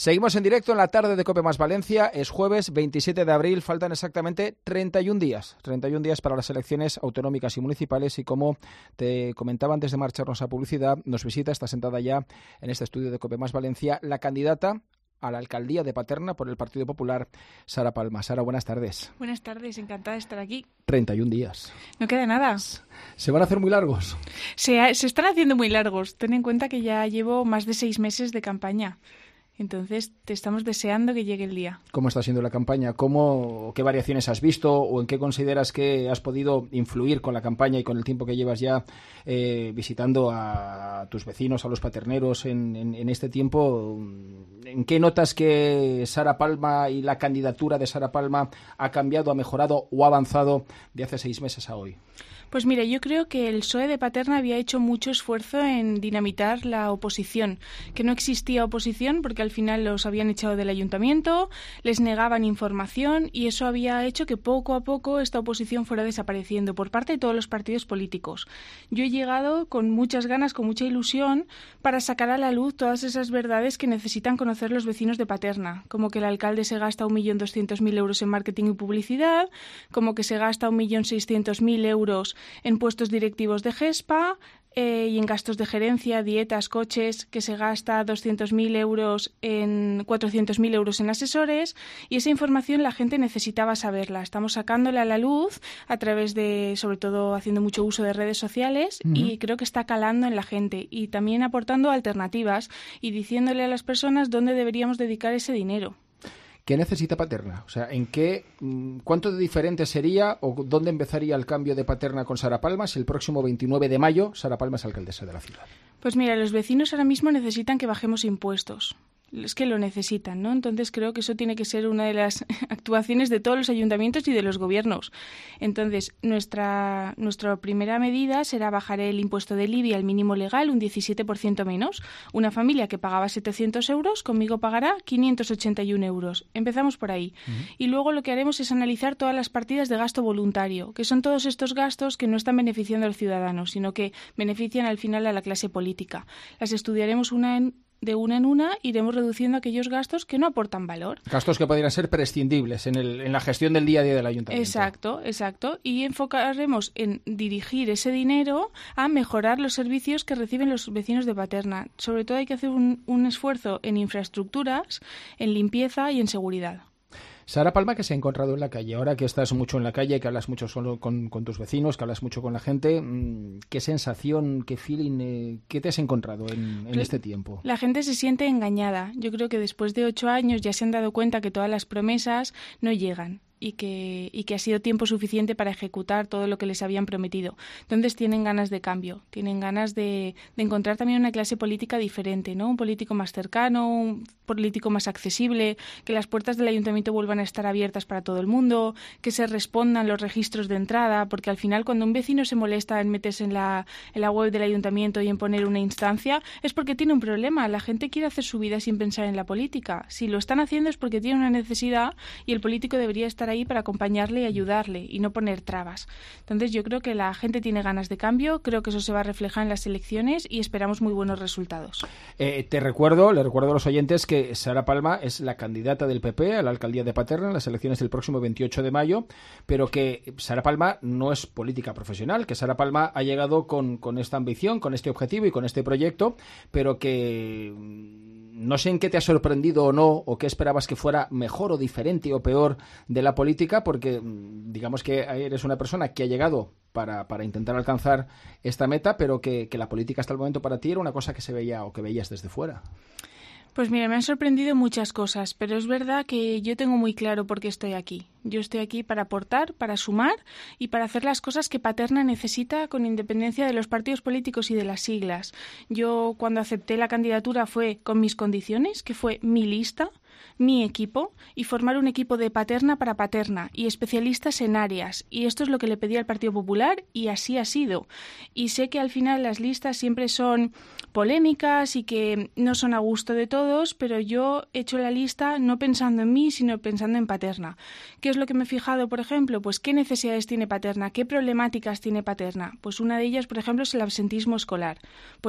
Seguimos en directo en la tarde de COPE Más Valencia. Es jueves 27 de abril, faltan exactamente 31 días. 31 días para las elecciones autonómicas y municipales y como te comentaba antes de marcharnos a publicidad, nos visita, está sentada ya en este estudio de COPE Más Valencia, la candidata a la alcaldía de Paterna por el Partido Popular, Sara Palma. Sara, buenas tardes. Buenas tardes, encantada de estar aquí. 31 días. No queda nada. ¿Se van a hacer muy largos? Se están haciendo muy largos. Ten en cuenta que ya llevo más de 6 meses de campaña. Entonces, te estamos deseando que llegue el día. ¿Cómo está siendo la campaña? ¿Qué variaciones has visto o en qué consideras que has podido influir con la campaña y con el tiempo que llevas ya visitando a tus vecinos, a los paterneros en este tiempo? ¿En qué notas que Sara Palma y la candidatura de Sara Palma ha cambiado, ha mejorado o ha avanzado de hace 6 meses a hoy? Pues mira, yo creo que el PSOE de Paterna había hecho mucho esfuerzo en dinamitar la oposición, que no existía oposición porque al final los habían echado del ayuntamiento, les negaban información y eso había hecho que poco a poco esta oposición fuera desapareciendo por parte de todos los partidos políticos. Yo he llegado con muchas ganas, con mucha ilusión, para sacar a la luz todas esas verdades que necesitan conocer los vecinos de Paterna, como que el alcalde se gasta 1.200.000 euros en marketing y publicidad, como que se gasta 1.600.000 euros en puestos directivos de GESPA y en gastos de gerencia, dietas, coches, que se gasta 200.000 euros en 400.000 euros en asesores, y esa información la gente necesitaba saberla. Estamos sacándola a la luz a través de, sobre todo, haciendo mucho uso de redes sociales y creo que está calando en la gente y también aportando alternativas y diciéndole a las personas dónde deberíamos dedicar ese dinero. ¿Qué necesita Paterna? O sea, ¿cuánto de diferente sería o dónde empezaría el cambio de Paterna con Sara Palma si el próximo 29 de mayo Sara Palma es alcaldesa de la ciudad? Pues mira, los vecinos ahora mismo necesitan que bajemos impuestos. Es que lo necesitan, ¿no? Entonces creo que eso tiene que ser una de las actuaciones de todos los ayuntamientos y de los gobiernos. Entonces, nuestra primera medida será bajar el impuesto del IBI al mínimo legal un 17% menos. Una familia que pagaba 700 euros, conmigo pagará 581 euros. Empezamos por ahí. Y luego lo que haremos es analizar todas las partidas de gasto voluntario, que son todos estos gastos que no están beneficiando a los ciudadanos, sino que benefician al final a la clase política. Las estudiaremos de una en una, iremos reduciendo aquellos gastos que no aportan valor. Gastos que podrían ser prescindibles en la gestión del día a día del ayuntamiento. Exacto. Y enfocaremos en dirigir ese dinero a mejorar los servicios que reciben los vecinos de Paterna. Sobre todo hay que hacer un esfuerzo en infraestructuras, en limpieza y en seguridad. Sara Palma, que se ha encontrado en la calle, ahora que estás mucho en la calle, que hablas mucho solo con tus vecinos, que hablas mucho con la gente, ¿qué sensación, qué feeling, qué te has encontrado en este tiempo? La gente se siente engañada. Yo creo que después de 8 años ya se han dado cuenta que todas las promesas no llegan. Y que ha sido tiempo suficiente para ejecutar todo lo que les habían prometido. Entonces tienen ganas de cambio, tienen ganas de encontrar también una clase política diferente, ¿no? Un político más cercano, un político más accesible, que las puertas del ayuntamiento vuelvan a estar abiertas para todo el mundo, que se respondan los registros de entrada, porque al final cuando un vecino se molesta en meterse en la web del ayuntamiento y en poner una instancia, es porque tiene un problema. La gente quiere hacer su vida sin pensar en la política. Si lo están haciendo es porque tiene una necesidad y el político debería estar ahí para acompañarle y ayudarle y no poner trabas. Entonces yo creo que la gente tiene ganas de cambio, creo que eso se va a reflejar en las elecciones y esperamos muy buenos resultados. Le recuerdo a los oyentes que Sara Palma es la candidata del PP a la alcaldía de Paterna en las elecciones del próximo 28 de mayo, pero que Sara Palma no es política profesional, que Sara Palma ha llegado con esta ambición, con este objetivo y con este proyecto, pero que no sé en qué te ha sorprendido o no, o qué esperabas que fuera mejor o diferente o peor de la política, porque digamos que eres una persona que ha llegado para intentar alcanzar esta meta, pero que la política hasta el momento para ti era una cosa que se veía o que veías desde fuera. Pues mira, me han sorprendido muchas cosas, pero es verdad que yo tengo muy claro por qué estoy aquí. Yo estoy aquí para aportar, para sumar y para hacer las cosas que Paterna necesita con independencia de los partidos políticos y de las siglas. Yo cuando acepté la candidatura fue con mis condiciones, que fue mi lista, mi equipo y formar un equipo de Paterna para Paterna y especialistas en áreas. Y esto es lo que le pedí al Partido Popular y así ha sido. Y sé que al final las listas siempre son polémicas y que no son a gusto de todos, pero yo he hecho la lista no pensando en mí, sino pensando en Paterna. ¿Qué es lo que me he fijado, por ejemplo? Pues qué necesidades tiene Paterna, qué problemáticas tiene Paterna. Pues una de ellas, por ejemplo, es el absentismo escolar. Pues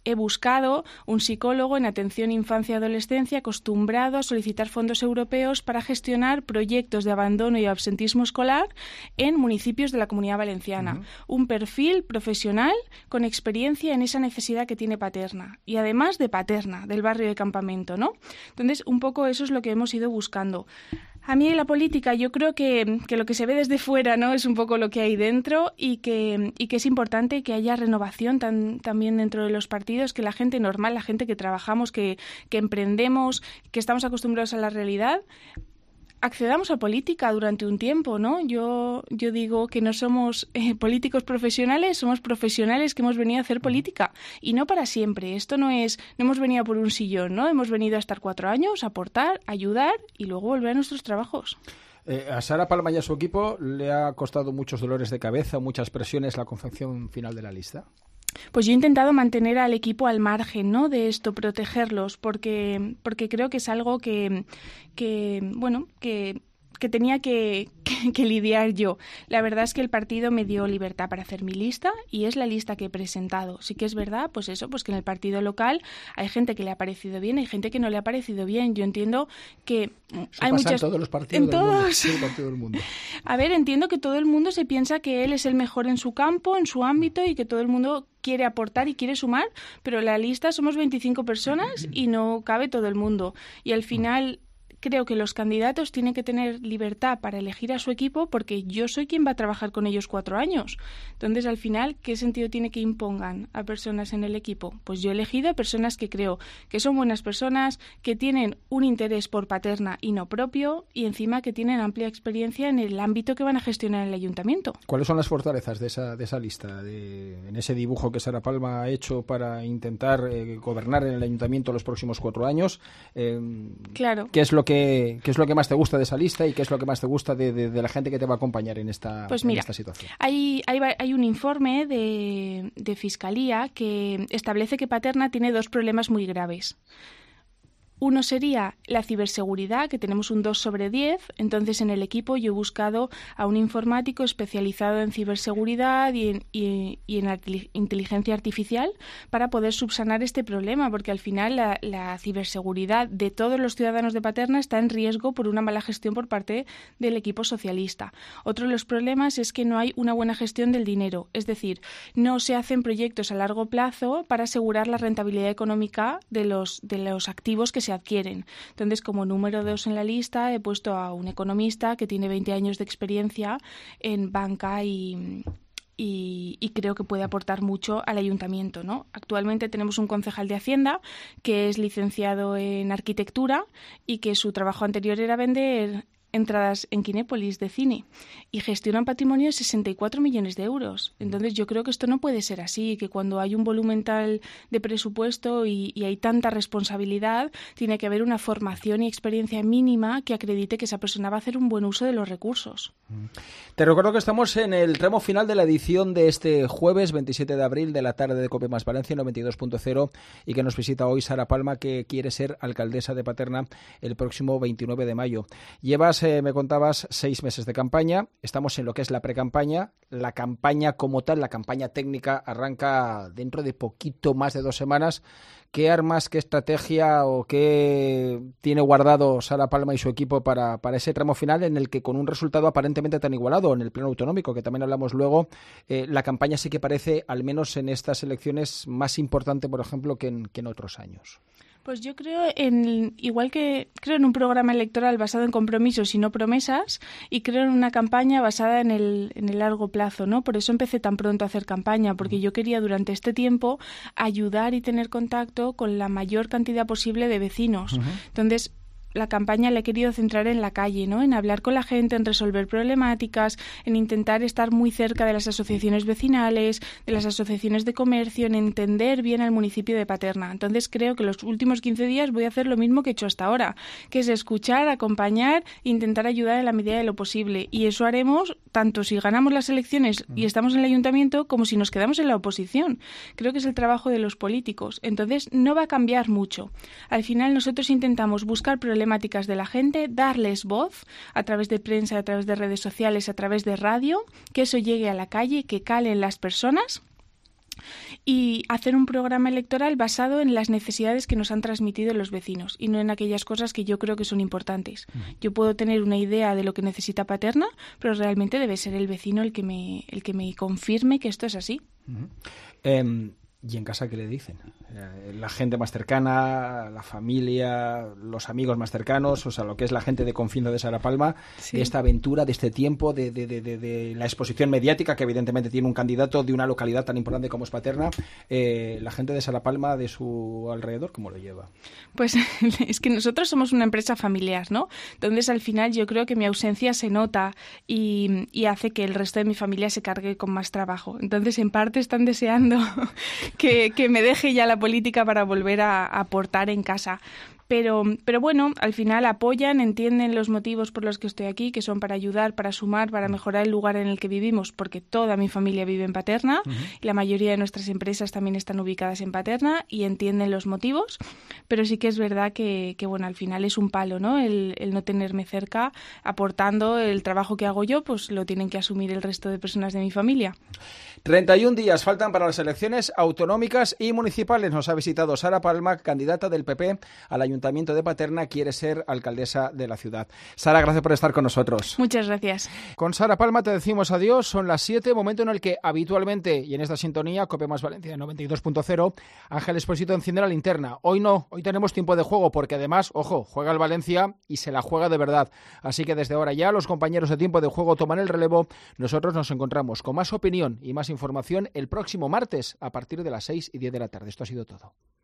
he buscado un psicólogo en atención infancia y adolescencia acostumbrado a solicitar fondos europeos para gestionar proyectos de abandono y absentismo escolar en municipios de la Comunidad Valenciana. Un perfil profesional con experiencia en esa necesidad que tiene Paterna. Y además de Paterna, del barrio de Campamento, ¿no? Entonces, un poco eso es lo que hemos ido buscando. A mí en la política yo creo que lo que se ve desde fuera, ¿no?, es un poco lo que hay dentro y que es importante que haya renovación también dentro de los partidos, que la gente normal, la gente que trabajamos, que emprendemos, que estamos acostumbrados a la realidad, accedamos a política durante un tiempo, ¿no? Yo digo que no somos políticos profesionales, somos profesionales que hemos venido a hacer política y no para siempre. Esto no hemos venido por un sillón, ¿no? Hemos venido a estar 4 años, a aportar, ayudar y luego volver a nuestros trabajos. A Sara Palma y a su equipo le ha costado muchos dolores de cabeza, muchas presiones la confección final de la lista. Pues yo he intentado mantener al equipo al margen, ¿no?, de esto, protegerlos, porque creo que es algo que tenía que lidiar yo. La verdad es que el partido me dio libertad para hacer mi lista y es la lista que he presentado. Sí que es verdad, pues eso, pues que en el partido local hay gente que le ha parecido bien, hay gente que no le ha parecido bien. Yo entiendo que hay muchas... en todos los partidos del mundo. Sí, partido del mundo. A ver, entiendo que todo el mundo se piensa que él es el mejor en su campo, en su ámbito y que todo el mundo quiere aportar y quiere sumar, pero la lista somos 25 personas y no cabe todo el mundo. Y al final... Creo que los candidatos tienen que tener libertad para elegir a su equipo porque yo soy quien va a trabajar con ellos 4 años. Entonces, al final, ¿qué sentido tiene que impongan a personas en el equipo? Pues yo he elegido a personas que creo que son buenas personas, que tienen un interés por Paterna y no propio y encima que tienen amplia experiencia en el ámbito que van a gestionar en el ayuntamiento. ¿Cuáles son las fortalezas de esa lista, en ese dibujo que Sara Palma ha hecho para intentar gobernar en el ayuntamiento los próximos 4 años? Claro. ¿Qué es lo que más te gusta de esa lista y qué es lo que más te gusta de la gente que te va a acompañar en esta situación? Hay un informe de Fiscalía que establece que Paterna tiene 2 problemas muy graves. Uno sería la ciberseguridad, que tenemos un 2/10. Entonces, en el equipo yo he buscado a un informático especializado en ciberseguridad y en inteligencia artificial para poder subsanar este problema, porque al final la ciberseguridad de todos los ciudadanos de Paterna está en riesgo por una mala gestión por parte del equipo socialista. Otro de los problemas es que no hay una buena gestión del dinero, es decir, no se hacen proyectos a largo plazo para asegurar la rentabilidad económica de los activos que se adquieren. Entonces, como número 2 en la lista he puesto a un economista que tiene 20 años de experiencia en banca y creo que puede aportar mucho al ayuntamiento, ¿no? Actualmente tenemos un concejal de Hacienda que es licenciado en arquitectura y que su trabajo anterior era vender entradas en Kinépolis de cine y gestiona un patrimonio de 64 millones de euros. Entonces yo creo que esto no puede ser así, que cuando hay un volumen tal de presupuesto y hay tanta responsabilidad, tiene que haber una formación y experiencia mínima que acredite que esa persona va a hacer un buen uso de los recursos. Te recuerdo que estamos en el tramo final de la edición de este jueves 27 de abril de la tarde de COPE más Valencia 92.0 y que nos visita hoy Sara Palma, que quiere ser alcaldesa de Paterna el próximo 29 de mayo. Llevas, me contabas, 6 meses de campaña. Estamos en lo que es la precampaña. La campaña como tal, la campaña técnica, arranca dentro de poquito más de 2 semanas. ¿Qué armas, qué estrategia o qué tiene guardado Sara Palma y su equipo para ese tramo final en el que, con un resultado aparentemente tan igualado en el pleno autonómico, que también hablamos luego, la campaña sí que parece, al menos en estas elecciones, más importante, por ejemplo, que en otros años? Pues yo creo igual que creo en un programa electoral basado en compromisos y no promesas, y creo en una campaña basada en el largo plazo, ¿no? Por eso empecé tan pronto a hacer campaña, porque yo quería durante este tiempo ayudar y tener contacto con la mayor cantidad posible de vecinos. Entonces, la campaña la he querido centrar en la calle, ¿no? En hablar con la gente, en resolver problemáticas, en intentar estar muy cerca de las asociaciones vecinales, de las asociaciones de comercio, en entender bien al municipio de Paterna. Entonces creo que los últimos 15 días voy a hacer lo mismo que he hecho hasta ahora, que es escuchar, acompañar e intentar ayudar en la medida de lo posible. Y eso haremos tanto si ganamos las elecciones y estamos en el ayuntamiento como si nos quedamos en la oposición. Creo que es el trabajo de los políticos. Entonces no va a cambiar mucho. Al final nosotros intentamos buscar problemáticas de la gente, darles voz a través de prensa, a través de redes sociales, a través de radio, que eso llegue a la calle, que calen las personas y hacer un programa electoral basado en las necesidades que nos han transmitido los vecinos y no en aquellas cosas que yo creo que son importantes. Yo puedo tener una idea de lo que necesita Paterna, pero realmente debe ser el vecino el que me confirme que esto es así. ¿Y en casa qué le dicen? La gente más cercana, la familia, los amigos más cercanos, o sea, lo que es la gente de confianza de Sara Palma, sí, de esta aventura, de este tiempo, de la exposición mediática que evidentemente tiene un candidato de una localidad tan importante como es Paterna, la gente de Sara Palma, de su alrededor, ¿cómo lo lleva? Pues es que nosotros somos una empresa familiar, ¿no? Entonces, al final, yo creo que mi ausencia se nota y hace que el resto de mi familia se cargue con más trabajo. Entonces, en parte están deseando que me deje ya la política para volver a aportar en casa. Pero bueno, al final apoyan, entienden los motivos por los que estoy aquí, que son para ayudar, para sumar, para mejorar el lugar en el que vivimos, porque toda mi familia vive en Paterna y la mayoría de nuestras empresas también están ubicadas en Paterna y entienden los motivos, pero sí que es verdad que bueno, al final es un palo, ¿no? El no tenerme cerca, aportando el trabajo que hago yo, pues lo tienen que asumir el resto de personas de mi familia. 31 días faltan para las elecciones autonómicas y municipales. Nos ha visitado Sara Palma, candidata del PP al Ayuntamiento de Paterna, quiere ser alcaldesa de la ciudad. Sara, gracias por estar con nosotros. Muchas gracias. Con Sara Palma te decimos adiós. Son las 7, momento en el que habitualmente, y en esta sintonía, COPE más Valencia 92.0, Ángel Expósito enciende la linterna. Hoy no, hoy tenemos tiempo de juego porque además, ojo, juega el Valencia y se la juega de verdad. Así que desde ahora ya los compañeros de tiempo de juego toman el relevo. Nosotros nos encontramos con más opinión y más información el próximo martes a partir de las 6:10 de la tarde. Esto ha sido todo.